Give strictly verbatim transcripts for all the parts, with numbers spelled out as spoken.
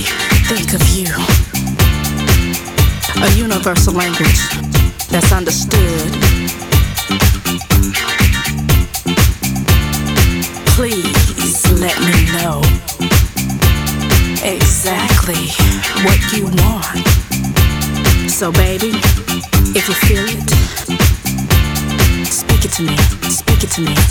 think of you. A universal language that's understood. Please let me know exactly what you want. So baby, if you feel it, speak it to me, speak it to me.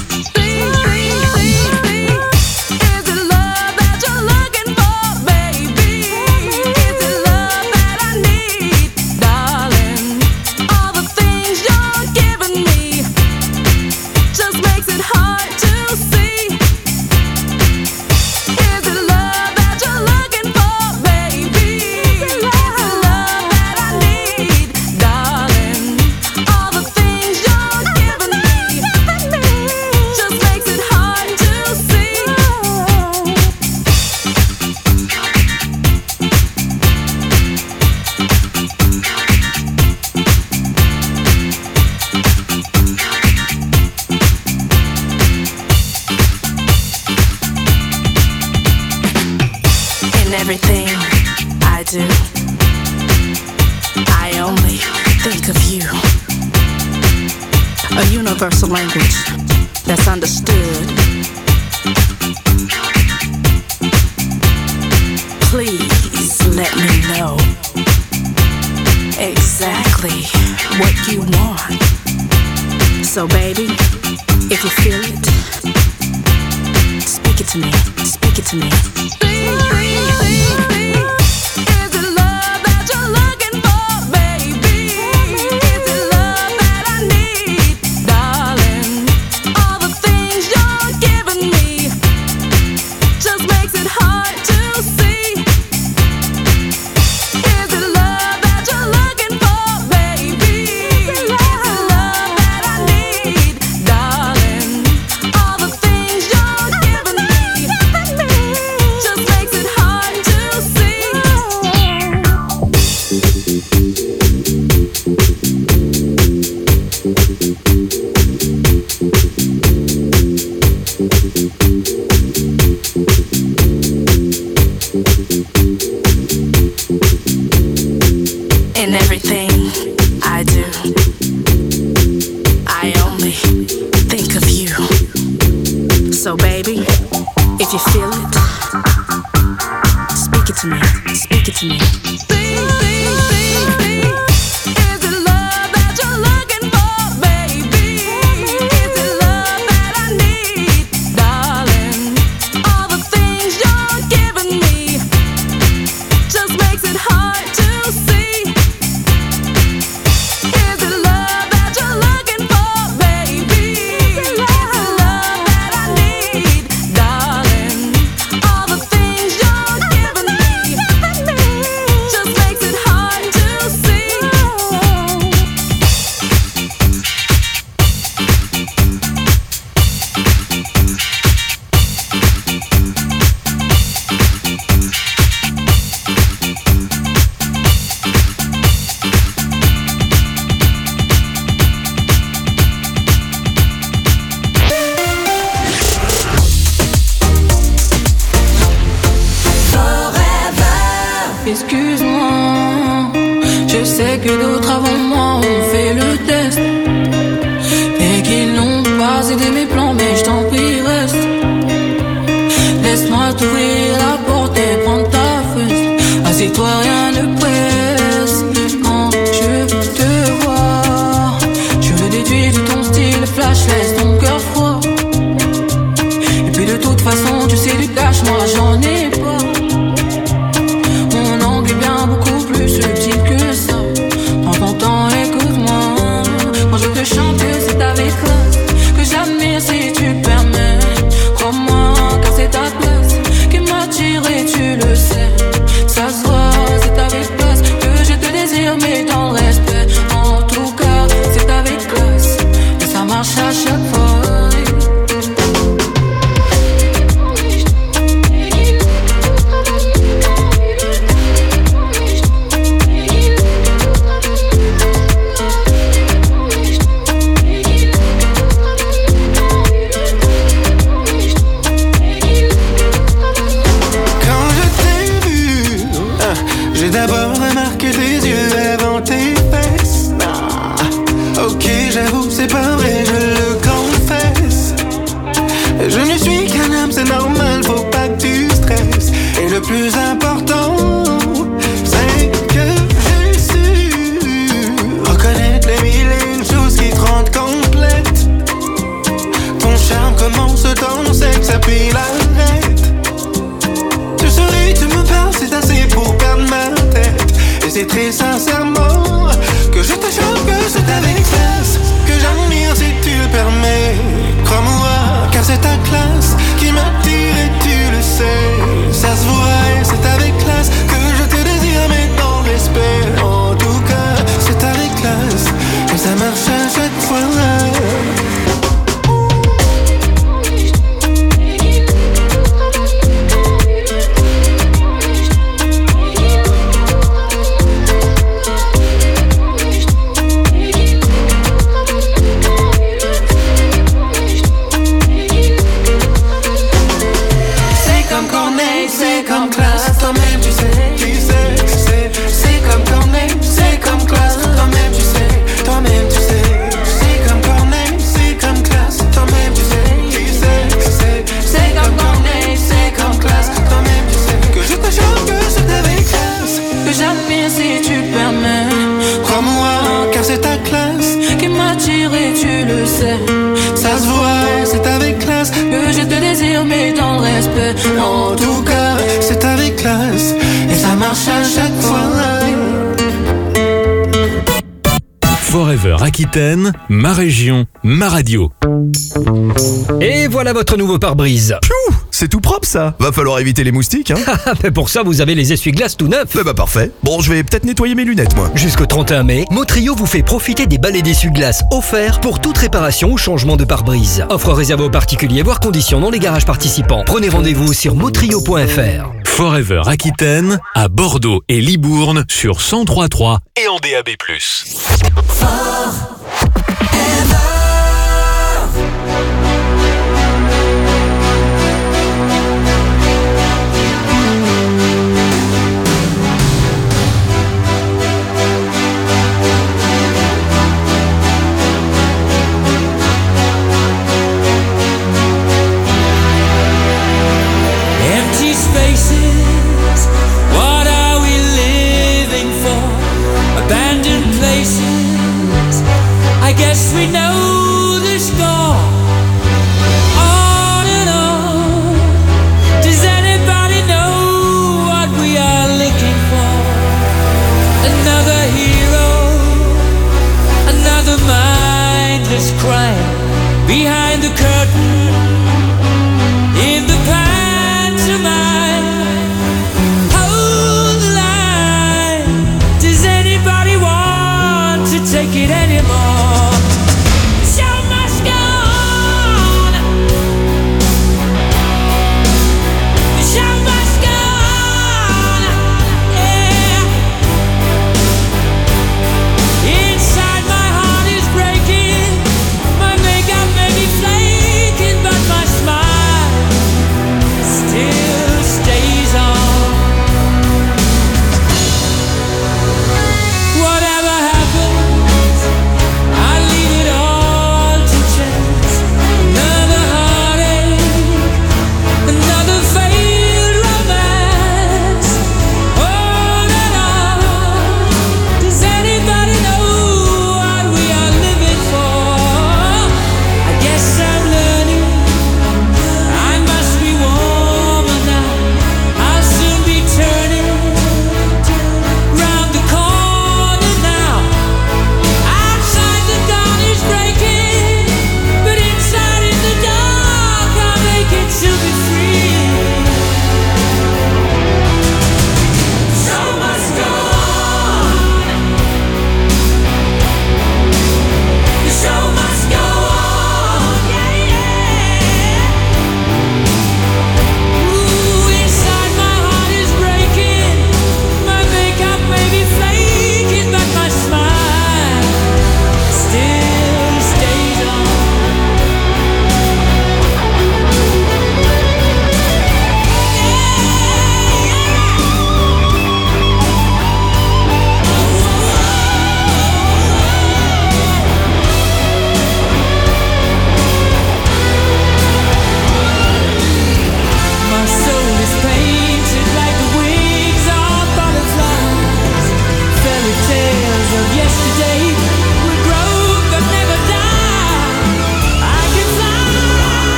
Everything I do, I only think of you. A universal language that's understood. Please let me know exactly what you want. So baby, if you feel it, speak it to me, speak it to me. In everything I do, I only think of you. So baby, if you feel it, speak it to me, speak it to me. Excuse-moi, je sais que d'autres avant moi ont fait le test et qu'ils n'ont pas aidé mes plans, mais je t'en prie reste. Laisse-moi t'ouvrir la porte et prendre ta fesse. Assieds-toi, rien ne presse. Quand je te vois, je le déduis de ton style flash, laisse ton cœur froid. Et puis de toute façon, tu sais du cash, moi j'en ai pas. Beaucoup plus subtil que ça. Prends ton temps, écoute-moi. Quand je te chante, c'est avec classe que j'admire si tu permets. Crois-moi, car c'est ta place qui m'a J'ai d'abord remarqué tes yeux avant tes fesses. Ah, ok, j'avoue, c'est pas vrai, je le confesse. Je ne suis qu'un homme, c'est normal, faut pas que tu stresses. Et le plus important, c'est que j'ai su reconnaître les mille et une choses qui te rendent complète. Ton charme commence dans sexe, puis l'arrête. Tu souris, tu me parles, c'est assez pour perdre ma tête. Et c'est très sincèrement que je te chante, que c'est avec classe, que j'admire si tu le permets. Crois-moi, car c'est ta classe qui m'attire et tu le sais. Ça se voit et c'est avec classe que je te désire, mais dans le respect. En tout cas, c'est avec classe et ça marche à chaque fois. C'est comme classe, toi-même tu sais, tu sais, c'est, c'est comme Corneille, c'est comme classe, toi-même tu sais, toi-même tu sais, c'est comme Corneille, c'est comme classe, toi-même tu sais, tu sais, c'est, c'est comme Corneille, c'est comme classe, toi-même tu sais, que je te chante, que c'est avec classe, que j'admire si tu le permets. Crois-moi, car c'est ta classe qui m'attire et tu le sais. Ça se voit, c'est avec classe que je te désire, mais dans le respect. En tout cas, c'est avec classe et ça marche à chaque fois. Forever Aquitaine, ma région, ma radio. Et voilà votre nouveau pare-brise. Piou, c'est tout propre ça. Va falloir éviter les moustiques, hein. Mais pour ça, vous avez les essuie-glaces tout neufs. Eh bah parfait. Bon, je vais peut-être nettoyer mes lunettes, moi. Jusqu'au trente et un mai, Motrio vous fait profiter des balais d'essuie-glaces offerts pour toute réparation ou changement de pare-brise. Offre réservée aux particuliers, voire conditions dans les garages participants. Prenez rendez-vous sur motrio point f r. Forever Aquitaine, à Bordeaux et Libourne sur cent trois virgule trois et en D A B plus. Empty spaces, what are we living for? Abandoned places, I guess we know the score. On and on, does anybody know what we are looking for? Another hero, another mindless crime behind the curtain, in the pantomime. Hold the line, does anybody want to take it anymore? The show must go on. The show must go on. Yeah. Inside my heart is breaking, my makeup made me fly.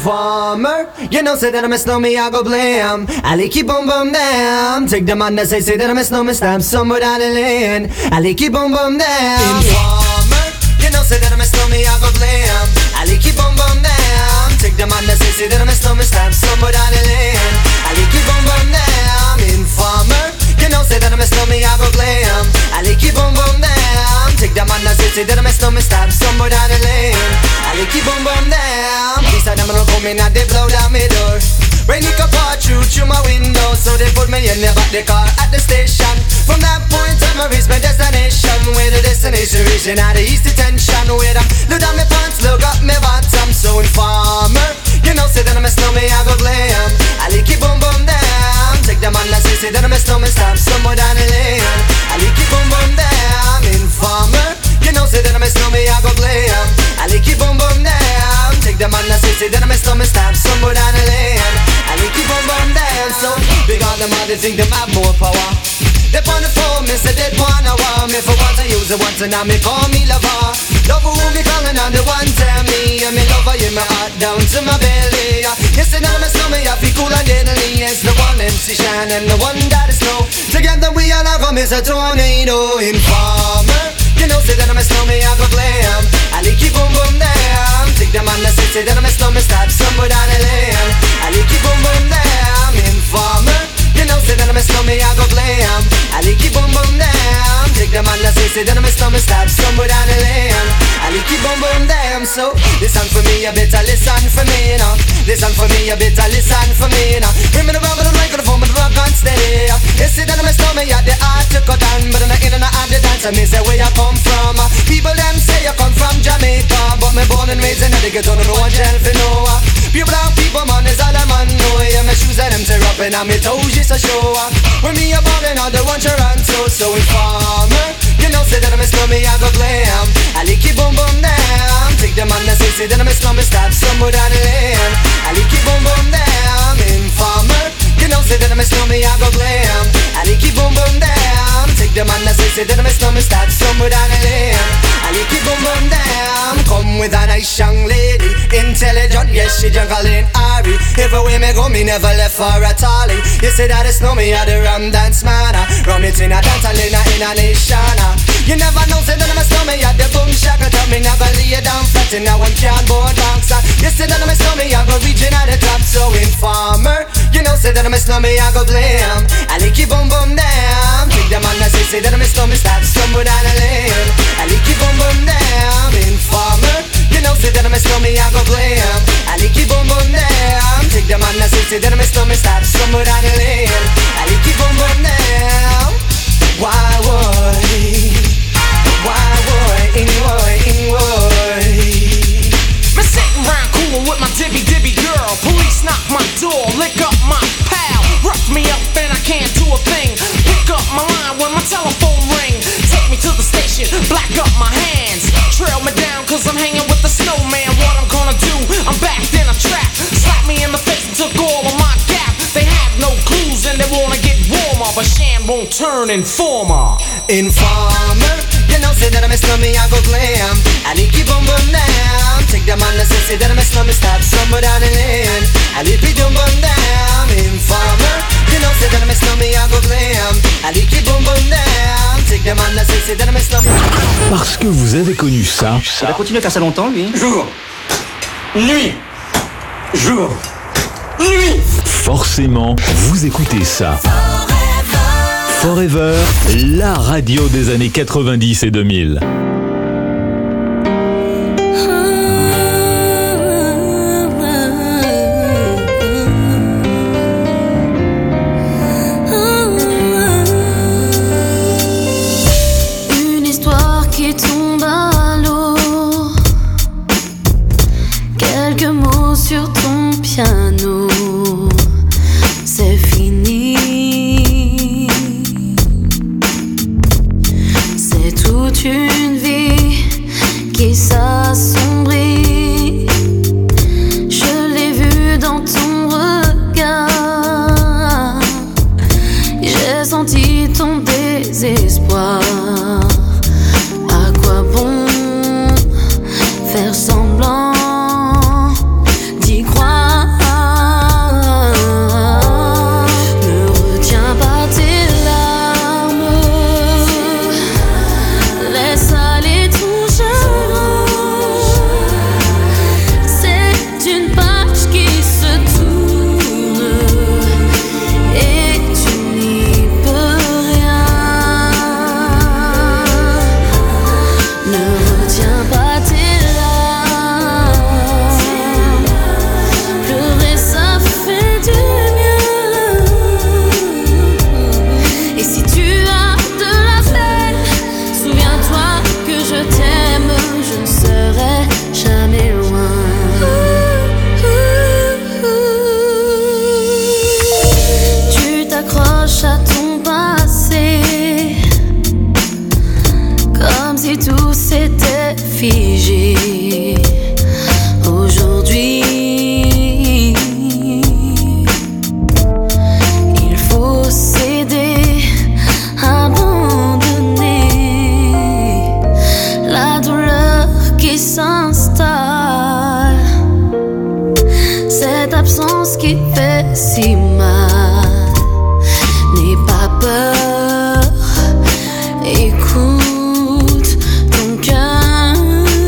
Informer, you know say that I miss know me, I go blame. I like keep boom boom damn. Take the man that say say that I miss know me, stamp somewhere down the lane. I like keep boom boom damn. Informer, you know say that I miss know me, I go blame. I like keep boom boom damn. Take the man that say say that I miss know me, stamp somewhere down the lane. I like keep boom boom damn. Informer, you know say that I miss know me, I go blame. I like keep boom boom damn. Take the man that say say that I miss know me, stamp somewhere down the lane. I like keep boom boom damn. These are them gonna come in and they blow down my door. Rain it can pour through through my window, so they put me in the back the car at the station. From that point on I reach my destination, where the destination reaching out the east detention. Where I look down my pants, look up my bottom. So informer, you know say that I miss know me, I go blame. I like keep boom boom down. Take the man that say say that I miss know me, stop somewhere down the lane. I like keep boom boom down. Informer, you know say that I miss know me, I go blame. I like keep boom boom down. Take the man that say say that I miss know me, stop somewhere down the lane. I like keep boom boom down. So big on them all, they think them have more power. They on the phone, me say they wanna want me. For once I use it once and now me call me lover. Love who me calling on the one tell me. And me lover in my heart down to my belly. You say now me slow me, I feel cool and deadly. It's the one M C Shine and the one that is snow. Together we all have come as a tornado. Informer, you know say that I'm a snowman, I go glam. I like keep boom boom down. Take the man that say say that I'm a snowman, stop somewhere down the lane. I like keep boom boom down. Informer, you know say that I'm a snowman, I go glam. I like keep boom boom down. Take the man that say say that I'm a snowman, stop somewhere down the lane. I like keep boom boom down. So listen for me, you better listen for me now. Listen for me, you better listen for me now. Bring me the rubber, the microphone, but the rock on steady. You say that I'm a snowman, yeah, the art to cut down, but in the in and out the dance, I mean say where you come from. People them say you come from Jamaica, but me born and raised in the ghetto, no one tell for no. Pure brown people, man, is all a man know. Yeah, my shoes and them tear up and my toes just a show. When me a ballin', all the one Toronto, so informer, you know say that I'm a slummy, I go glam. I like keep boom boom down. Take the man that say say that I'm a slummy, stop somewhere down the lane. I like keep boom boom down. Informer, you know say that I'm a slummy, I go glam. I like keep boom boom down. Take the man that say say that I'm a slummy, stop somewhere down the lane. I like keep boom boom down. Come with a nice young lady, intelligent, yes she juggling Ari. Everywhere me go, me never left for a tally. You say that it's no me, I the rum dance man. Rum it in a dance, in a in a nation. You never know, say that I'm a snowman, yeah, the boom shaka tell me never lay down flat in a one cardboard box. You say that I'm a snowman, I go reaching at the top, so informer, you know, say that I'm a snowman, I go blame. I like keep boom boom down. Take the man that say, say that I'm a snowman, stop somewhere down the lane. I like keep boom boom down. Informer, you know, say that I'm a snowman, I go blame. I like keep boom boom down. Take the man that say, say that I'm a snowman, stop somewhere down the lane. I like keep boom boom down. Why would, why would, in would, in would. Me sitting round coolin' with my dibby dibby girl. Police knock my door, lick up my pal. Rough me up and I can't do a thing. Pick up my line when my telephone ring. Take me to the station, black up my hands. Trail me down cause I'm hanging with the snowman. What I'm gonna do, I'm backed in a trap. Slap me in the face and took all of my gap. They have no clues and they wanna get warmer, but Shan won't turn informer. Informer, you know say that I'm a slummy, I go glam. I like keep boom boom down. Take the man that say say that I'm a slummy, stop somewhere down the lane. I like keep boom boom down. Informer, you know say that I'm a slummy, I go glam. I like keep boom boom down. Take the man that say say that I'm a slummy. Parce que vous avez connu ça. Il va continuer à faire ça longtemps, lui. Jour, nuit, jour, nuit. Forcément, vous écoutez ça. Forever, la radio des années quatre-vingt-dix et deux mille. Une histoire qui tombe à l'eau. Quelques mots sur ton piano. C'est fini. C'est toute une vie. star. Cette absence qui fait si mal. N'aie pas peur, écoute ton cœur.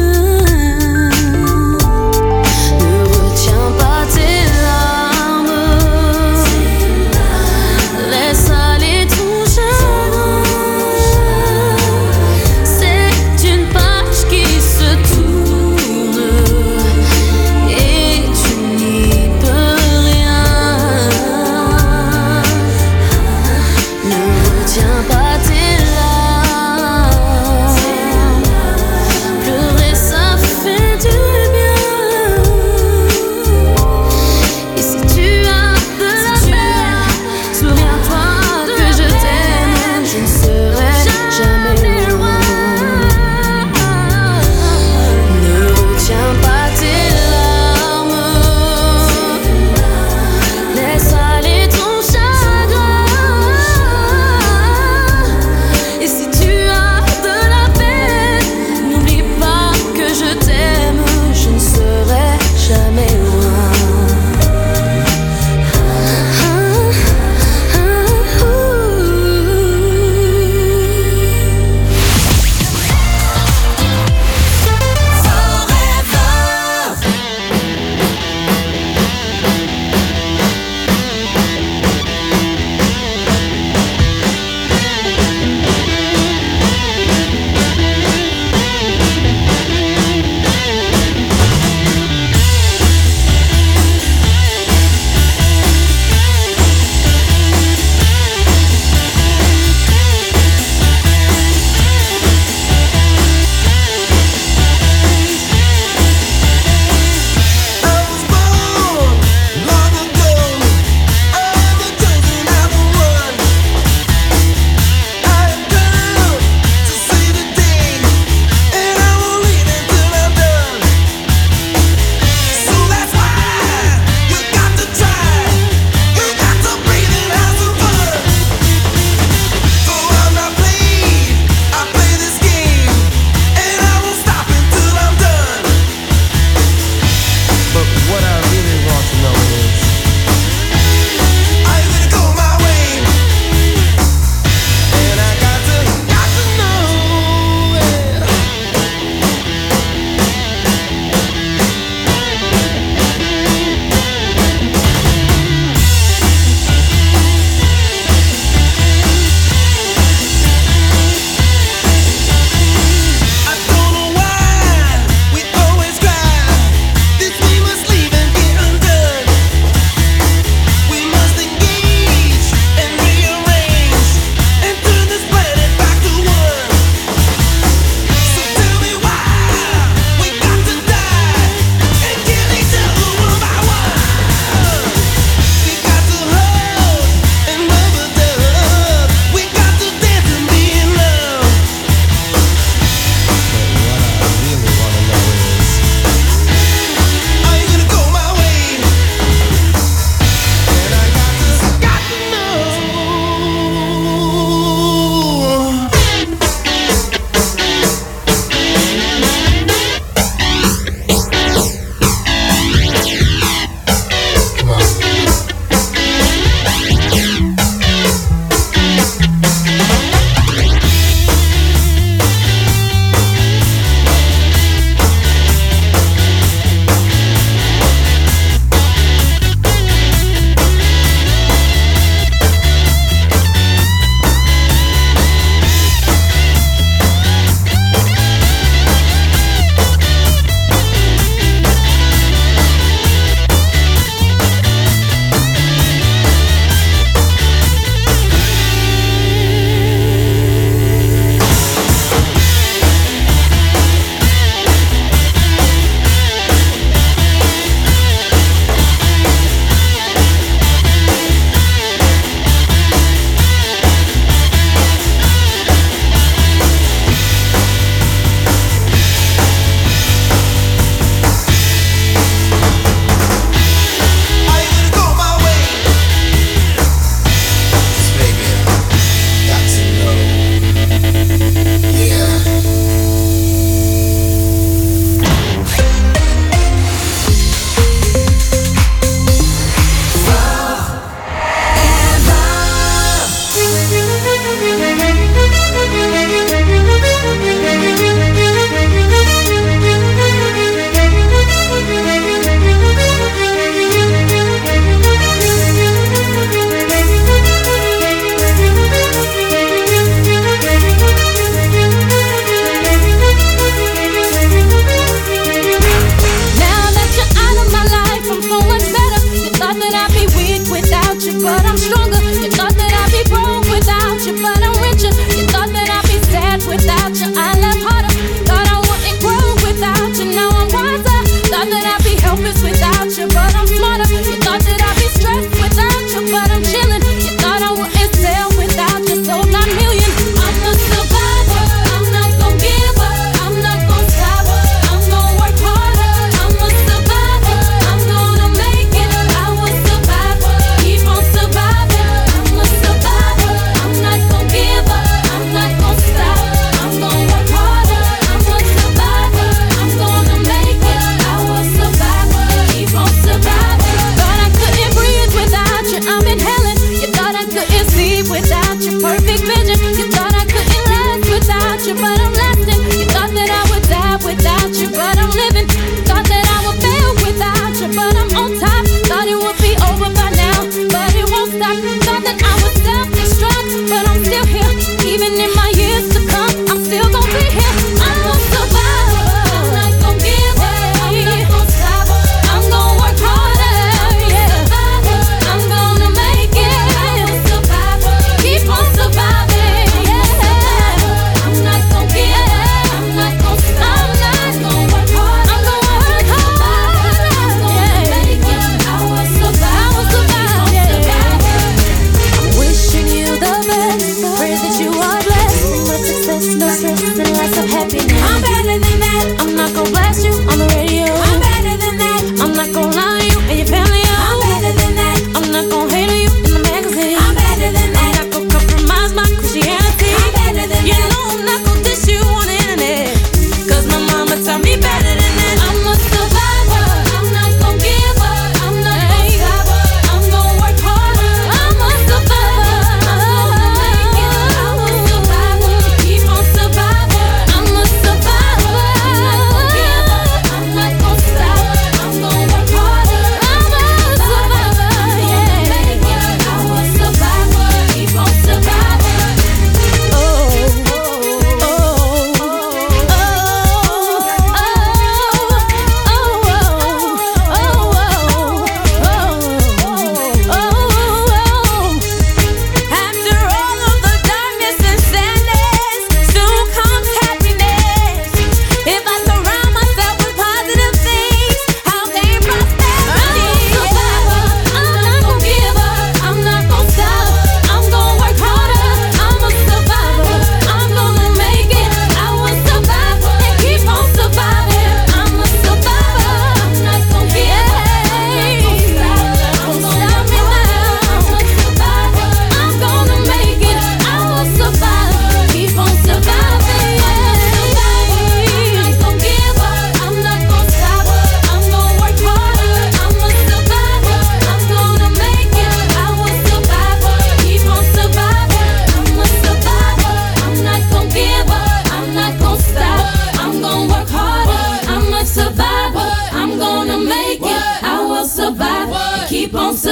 Ne retiens pas tes larmes, laisse aller ton chagrin. C'est une page qui se tourne et tu n'y peux rien.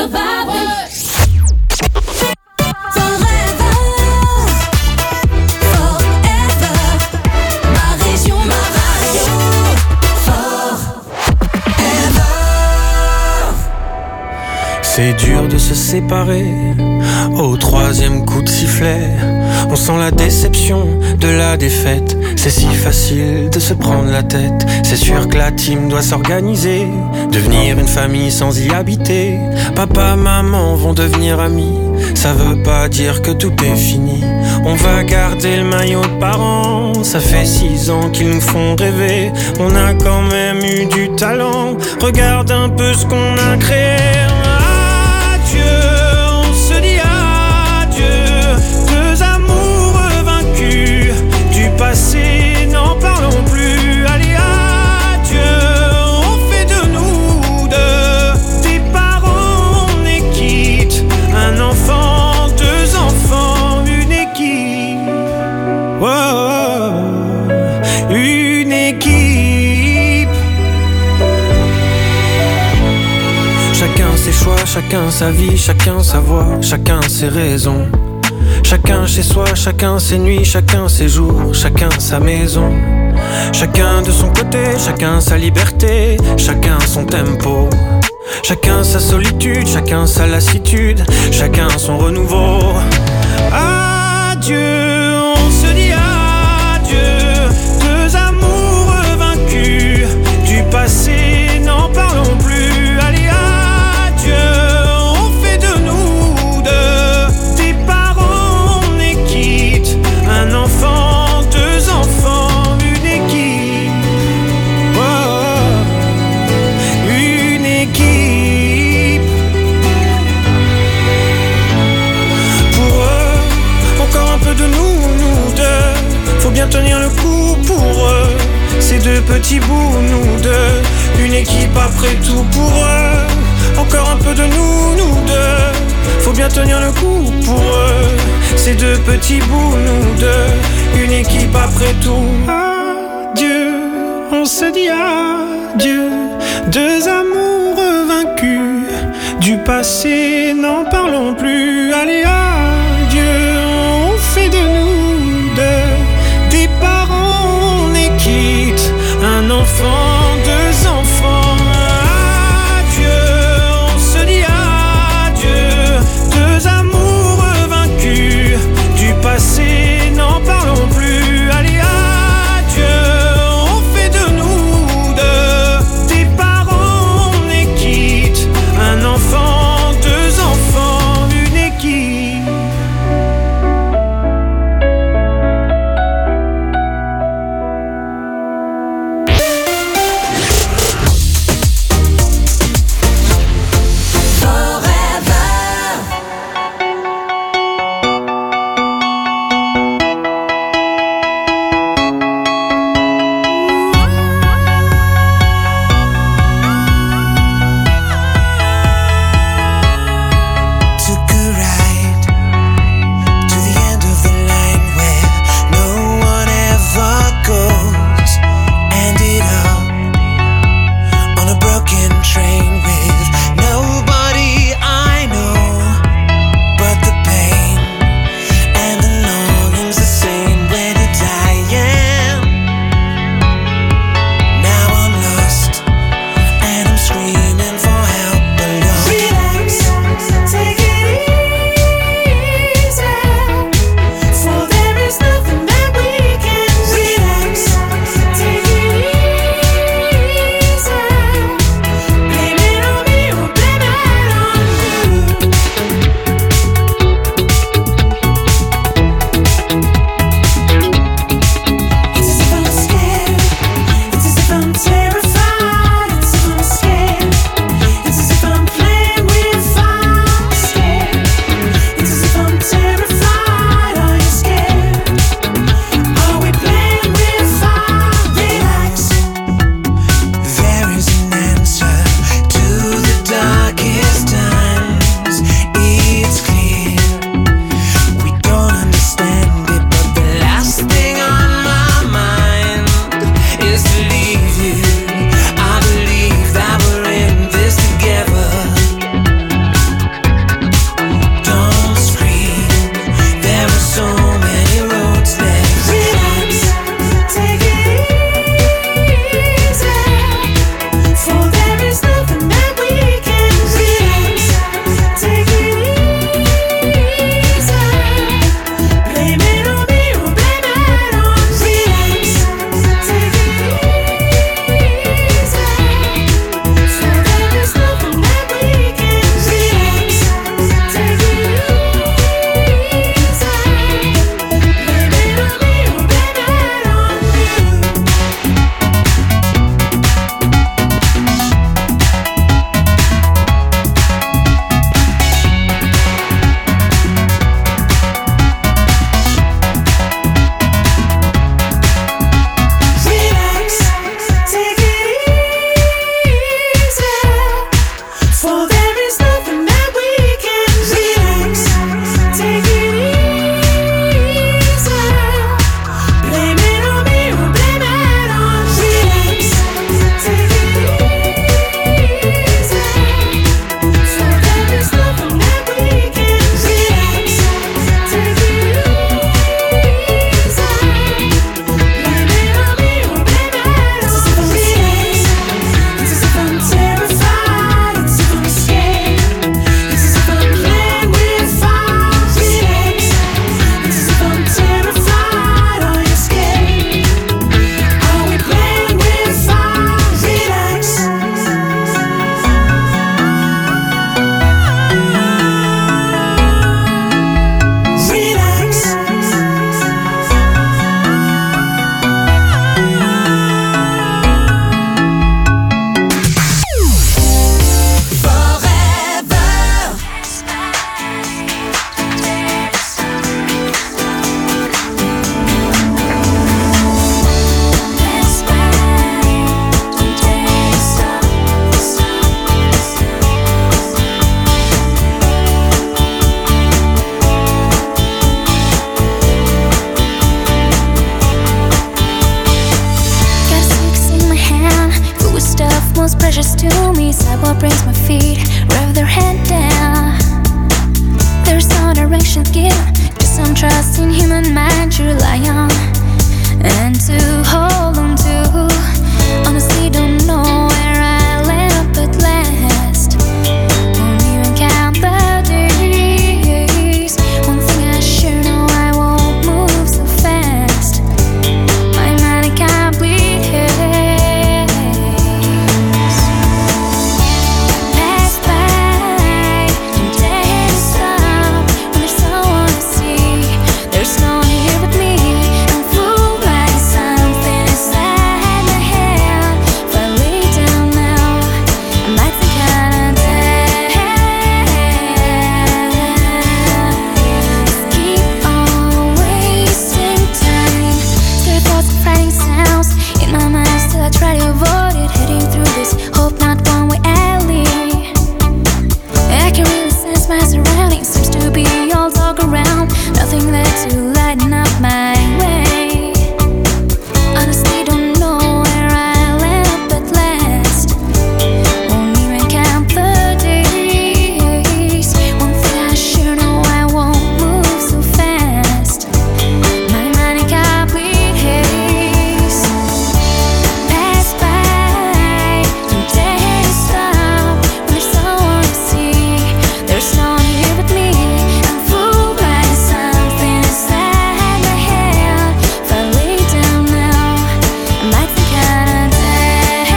survivors. C'est dur de se séparer au troisième coup de sifflet. On sent la déception de la défaite. C'est si facile de se prendre la tête. C'est sûr que la team doit s'organiser, devenir une famille sans y habiter. Papa, maman vont devenir amis. Ça veut pas dire que tout est fini. On va garder le maillot de parents. Ça fait six ans qu'ils nous font rêver. On a quand même eu du talent. Regarde un peu ce qu'on a créé. On se dit adieu, deux amoureux vaincus, du passé n'en parlons plus. Allez adieu, on fait de nous deux des parents, on est quitte, un enfant, deux enfants, une équipe, oh, une équipe. Chacun ses choix, chacun sa vie, chacun sa voix, chacun ses raisons. Chacun chez soi, chacun ses nuits, chacun ses jours, chacun sa maison. Chacun de son côté, chacun sa liberté, chacun son tempo. Chacun sa solitude, chacun sa lassitude, chacun son renouveau. Adieu, on se dit adieu, deux amoureux vaincus, du passé n'en parlons plus. Allez adieu, on fait de nous deux des parents, on est quitte, un enfant, deux enfants, une équipe, oh, une équipe. Pour eux, encore un peu de nous, nous deux, faut bien tenir le coup pour eux, ces deux petits bouts, nous deux, une équipe après tout pour eux. Encore un peu de nous, nous deux, faut bien tenir le coup pour eux, ces deux petits bouts, nous deux, une équipe après tout. Adieu, on se dit adieu, deux amoureux vaincus, du passé n'en parlons plus. Allez adieu, on fait de nous deux des parents, on est quitte, un enfant, deux enfants. Passé, n'en parlons plus. Allez adieu, on fait de nous deux des parents, on est quitte, un enfant, deux enfants, une équipe. next to me. Sidewalk brings my feet, rev their head down. There's no direction given, just some trust in human mind to rely on and to hold on to. Honestly, don't know where I land up at last. Won't even count the days. One thing I sure know, I won't move so fast. My mind a complete haze. Pass by, don't dare to stop when there's someone to see. There's no one here but me. I'm fooled by something inside my head. If I lay down now, I might think I'm dead. Keep on wasting time. Scary thoughts and frightening sounds in my mind, still I try to avoid it. Heading through this hope not one-way alley. I can really sense my surroundings. Seems to be all talk around. Nothing there to lighten up my way. Honestly, don't know where I land up at last. Won't even count the days. One thing I sure know, I won't move so fast. My mind in complete haze. Pass by, don't dare to stop when there's someone to see. There's no one here but me. I'm fooled by something inside my head. If I lay down now, I might think I'm dead.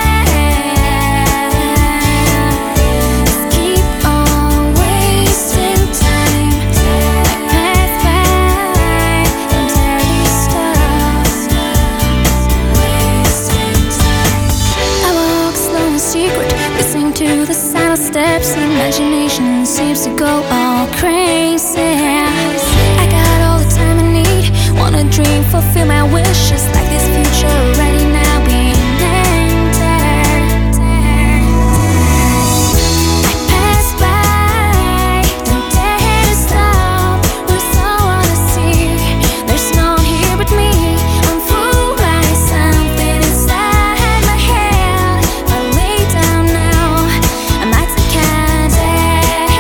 Keep on wasting time. I pass by, don't dare to stop. Wasting time. I walk slow and secret, listening to the sound of steps. Imagination seems to go all crazy. I got all the time I need. Wanna dream, fulfill my wishes, like this future already now being entered. I pass by, don't dare to stop when someone to see. There's no one here but me. I'm fooled by something inside my head. If I lay down now, I might think I'm dead.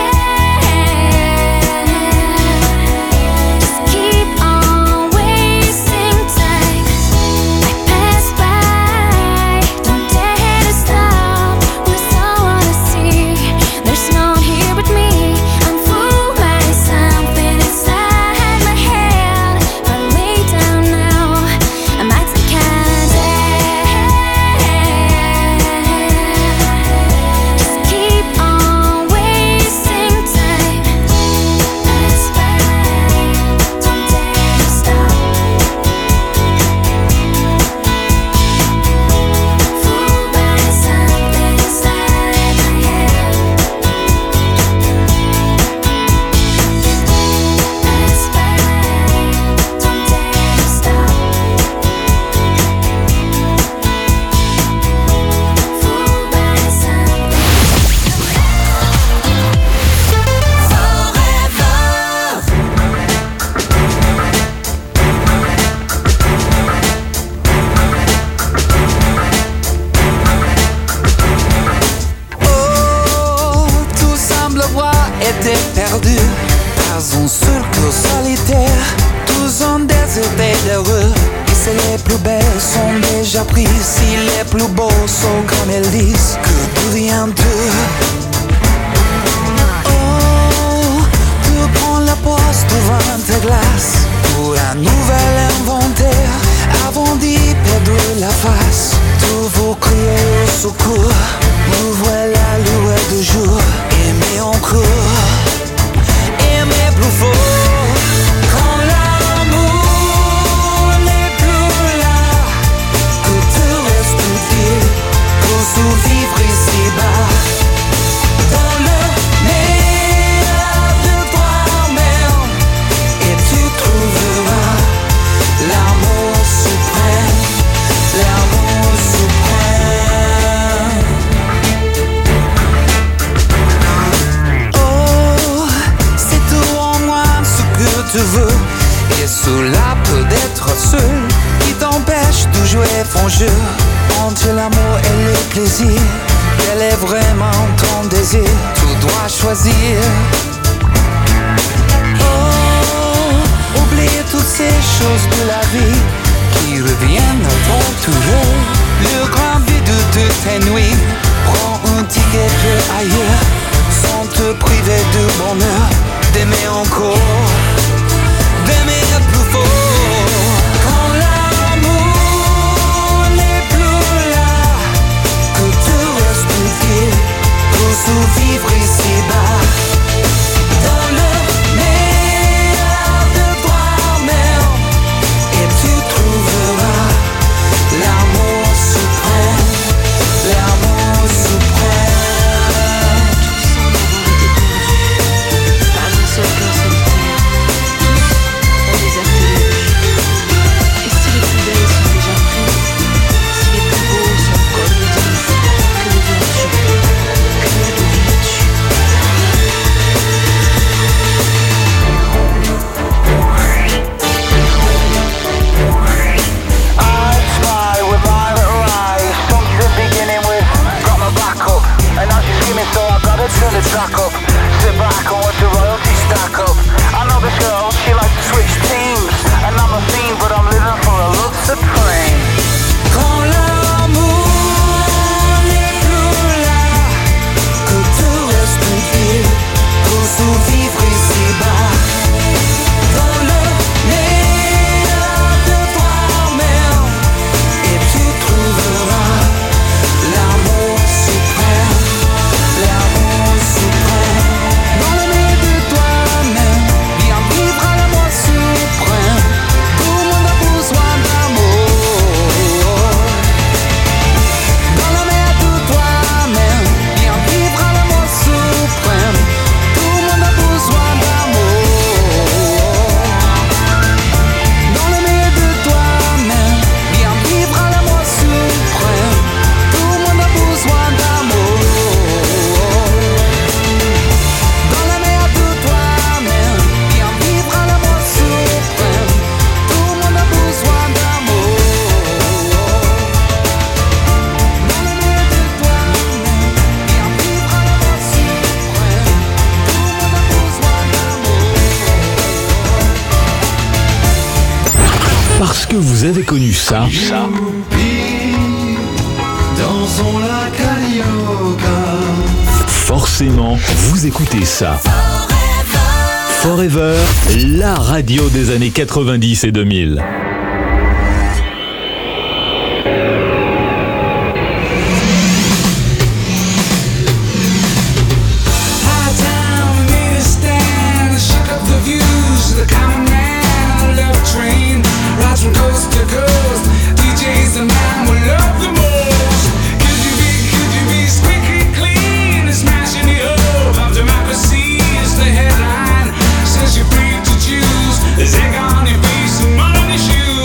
Just keep on wasting time. I pass by, don't dare to stop when someone to see. There's no one here but me. I'm fooled by something inside my head. If I lay down now, I might think I'm dead. Just keep on wasting time. Pass by, don't dare to stop. Fooled by something inside my head. Pass by, don't dare to stop. Fooled by something. Oh, tout semble voir était perdu. Pas un seul cœur solitaire. Tous ont déserté d'heureux. Et si les plus belles sont déjà prises, si les plus beaux sont comme elles disent, que devient d'eux? Oh, tu prends la pause devant tes glaces pour un nouvel inventaire. Avant d'y perdre la face, tu vous crier au secours. Ouvrez la lueur du jour, aimez encore, aimez plus fort. Quand l'amour n'est plus là, que te reste-t-il pour survivre ici-bas? Dans le meilleur de toi-même, et tu trouveras l'amour suprême, l'amour suprême. Oh, c'est tout en moi ce que tu veux, et cela peut être seul qui t'empêche de jouer ton jeu entre l'amour et le plaisir. Quel est vraiment ton désir? Tu dois choisir. Oh, oublier toutes ces choses de la vie qui reviennent aventureux. Le grand vide de tes nuits. Prends un ticket pour ailleurs, sans te priver de bonheur, d'aimer encore, d'aimer plus fort. Quand l'amour n'est plus là, que te reste-t-il pour survivre ici-bas? Dans le meilleur de toi-même, et tu trouveras l'amour suprême, l'amour suprême. Pas un seul cœur solitaire, on les a tous. Et si les plus belles sont déjà prises, si les plus beaux sont comme le disent, que deviens-tu? Que deviens-tu? I spy with violet eyes, something beginning with got my back up, and now she's screaming, so I gotta turn the track up. Sit back and watch the royalty stack up. I know this girl, she likes to switch teams, and I'm a fiend, but I'm living for a love supreme. Quand l'amour n'est plus là, que te reste-t-il pour survivre ici-bas? Dans le meilleur de toi-même, et tu trouveras l'amour suprême, l'amour suprême. Dans le meilleur de toi-même, viens vivre à l'amour suprême. Tout le monde a besoin d'amour. Dans le meilleur de toi-même, viens vivre à l'amour suprême. Tout le monde a besoin d'amour. Dans le meilleur de toi-même, viens vivre à l'amour suprême. Tout le monde a besoin d'amour. Dans le meilleur de toi-même, viens vivre à l'amour suprême. Tout le monde a besoin d'amour. Dans le meilleur de toi-même, viens vivre à l'amour suprême. Tout le monde a besoin d'amour. Parce que vous avez connu ça. Dansons la carioca. Forcément, vous écoutez ça. Forever, la radio des années quatre-vingt-dix et deux mille. High town, we made a stand, shook up the views. The common man, love train, rides from coast to coast. D J's the man we love the most. Could you be, could you be squeaky clean and smashing the hope of democracy is the headline. Says you're free to choose. There's egg on your face and mud on your shoes.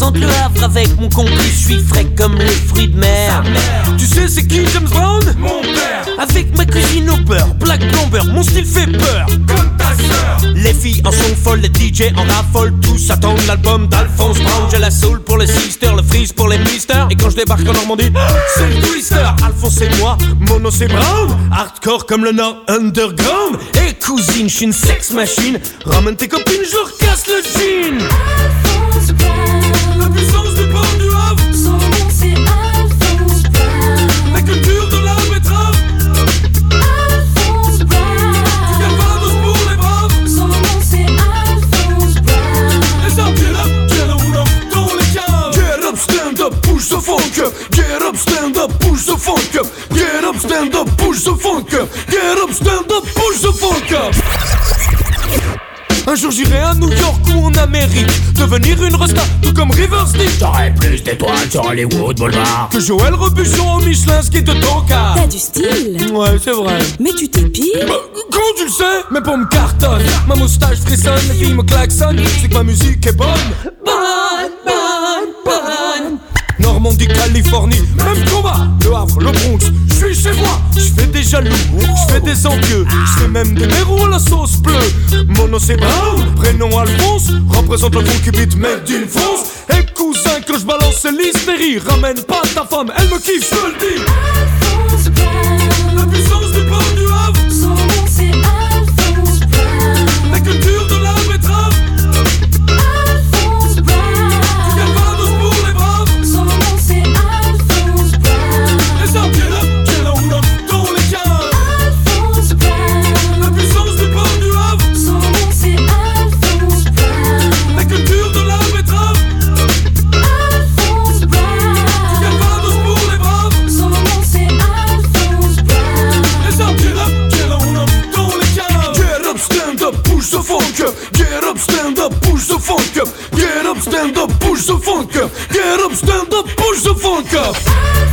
représente le Havre avec mon complice, je suis frais comme les fruits de mer. Tu sais c'est qui James Brown? Mon père. Avec ma cuisine au beurre, Black Plumber, mon style fait peur. Comme ta sœur. Les filles en sont folles, les D J en raffolent, tous attendent l'album d'Alphonse Brown. J'ai la soul pour les sisters, le freeze pour les misters. Et quand je débarque en Normandie, c'est le twister. Alphonse c'est moi, Mono c'est Brown. Hardcore comme le Nord underground. Et cousine, je suis une sex machine. Ramène tes copines, je leur casse le jean. Alphonse Brown. La puissance du port du Havre. Son nom c'est Alphonse Brown. La culture de la betterave. Alphonse Brown. Du Calvados pour les braves. Son nom c'est Alphonse Brown. Les armes, get up, get up, dans les caves. Get up, stand up, push the funk up. Get up, stand up, push the funk up. Get up, stand up, push the funk up. Get up, stand up, push the funk up. Un jour j'irai à New York ou en Amérique, devenir une resta, tout comme River Stick. J'aurais plus d'étoiles sur Hollywood Boulevard Que Joël Robuchon au Michelin, ce qui est de ton cas. T'as du style. Ouais, c'est vrai. Mais tu t'épiles. Bah, comment tu le sais? Mes pommes cartonnent, ma moustache frissonne, les filles me klaxonnent. C'est que ma musique est bonne. Bonne, bonne, bonne. Normandie, Californie, même combat. Le Havre, le Bronx, je suis chez moi. Je fais des jaloux, je fais des envieux. Je fais même des méros à la sauce bleue. Mono c'est Brown, prénom Alphonse. Représente le funky beat mec d'une France. Et cousin, quand je balance c'est l'hystérie. Ramène pas ta femme, elle me kiffe, je te le dis. Alphonse Brown. La puissance du port du Havre. Son nom c'est Alphonse Brown. La culture de la betterave. Alphonse Brown. Du Calvados pour les braves. Son nom c'est Alphonse Brown. Les armes, get up, get up, dans les caves. Alphonse Brown. La puissance du port du Havre. Son nom c'est Alphonse Brown. La culture de la betterave. Alphonse Brown. Du Calvados pour les braves. Son nom c'est Alphonse Brown. Les armes, get up, get up, dans les caves. Get up, stand up, push the funk up. Get up, stand up, push the funk up. Get up, stand up, push the funk up. Get up, stand up, push the funk up.